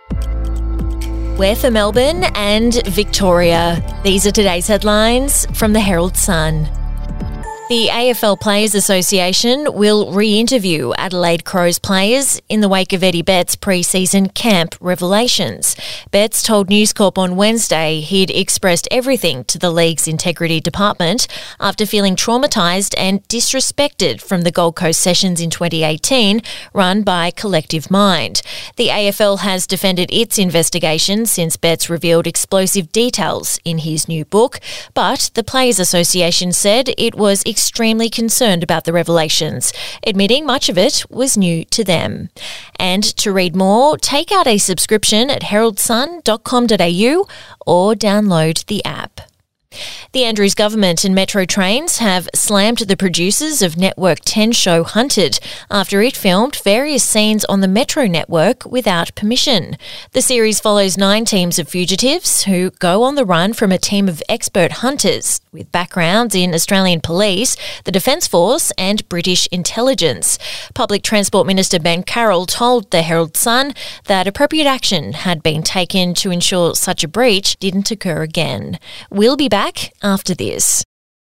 We're for Melbourne and Victoria. These are today's headlines from the Herald Sun. The AFL Players Association will re-interview Adelaide Crows players in the wake of Eddie Betts' pre-season camp revelations. Betts told News Corp on Wednesday he'd expressed everything to the league's integrity department after feeling traumatised and disrespected from the Gold Coast sessions in 2018 run by Collective Mind. The AFL has defended its investigation since Betts revealed explosive details in his new book, but the Players Association said it was extremely concerned about the revelations, admitting much of it was new to them. And to read more, take out a subscription at heraldsun.com.au or download the app. The Andrews government and Metro Trains have slammed the producers of Network 10 show Hunted after it filmed various scenes on the Metro network without permission. The series follows 9 teams of fugitives who go on the run from a team of expert hunters with backgrounds in Australian Police, the Defence Force and British intelligence. Public Transport Minister Ben Carroll told the Herald Sun that appropriate action had been taken to ensure such a breach didn't occur again. We'll be back after this.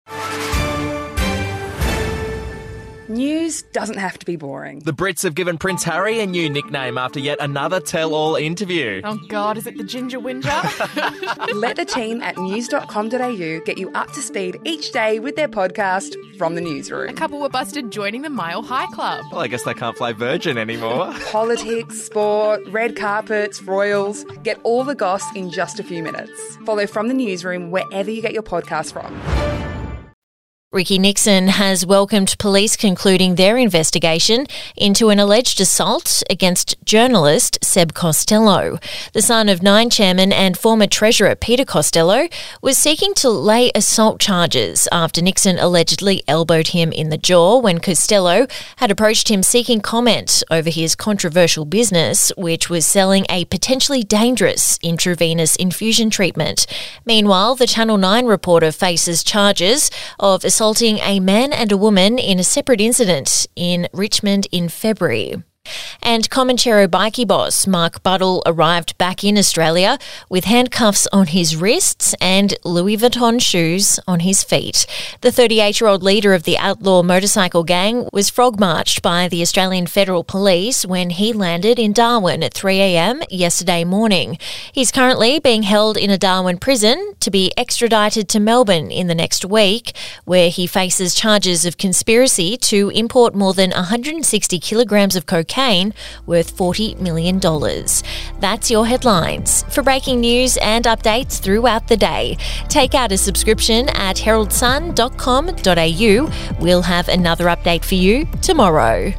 News doesn't have to be boring. The Brits have given Prince Harry a new nickname after yet another tell-all interview. Oh God, is it the Ginger Whinger? Let the team at news.com.au get you up to speed each day with their podcast, From the Newsroom. A couple were busted joining the Mile High Club. Well, I guess they can't play Virgin anymore. Politics, sport, red carpets, royals. Get all the goss in just a few minutes. Follow From the Newsroom wherever you get your podcast from. Ricky Nixon has welcomed police concluding their investigation into an alleged assault against journalist Seb Costello. The son of Nine chairman and former treasurer Peter Costello was seeking to lay assault charges after Nixon allegedly elbowed him in the jaw when Costello had approached him seeking comment over his controversial business, which was selling a potentially dangerous intravenous infusion treatment. Meanwhile, the Channel 9 reporter faces charges of assaulting a man and a woman in a separate incident in Richmond in February. And Comanchero bikie boss Mark Buddle arrived back in Australia with handcuffs on his wrists and Louis Vuitton shoes on his feet. The 38-year-old leader of the outlaw motorcycle gang was frog-marched by the Australian Federal Police when he landed in Darwin at 3 a.m. yesterday morning. He's currently being held in a Darwin prison to be extradited to Melbourne in the next week, where he faces charges of conspiracy to import more than 160 kilograms of cocaine worth $40 million. That's your headlines. For breaking news and updates throughout the day, take out a subscription at heraldsun.com.au. We'll have another update for you tomorrow.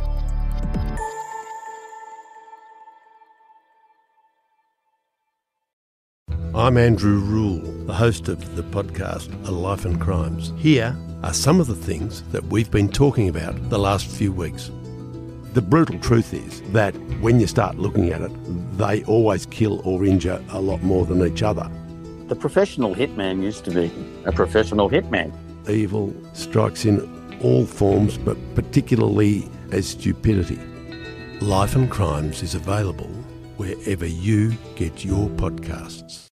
I'm Andrew Rule, the host of the podcast A Life and Crimes. Here are some of the things that we've been talking about the last few weeks. The brutal truth is that when you start looking at it, they always kill or injure a lot more than each other. The professional hitman used to be a professional hitman. Evil strikes in all forms, but particularly as stupidity. Life and Crimes is available wherever you get your podcasts.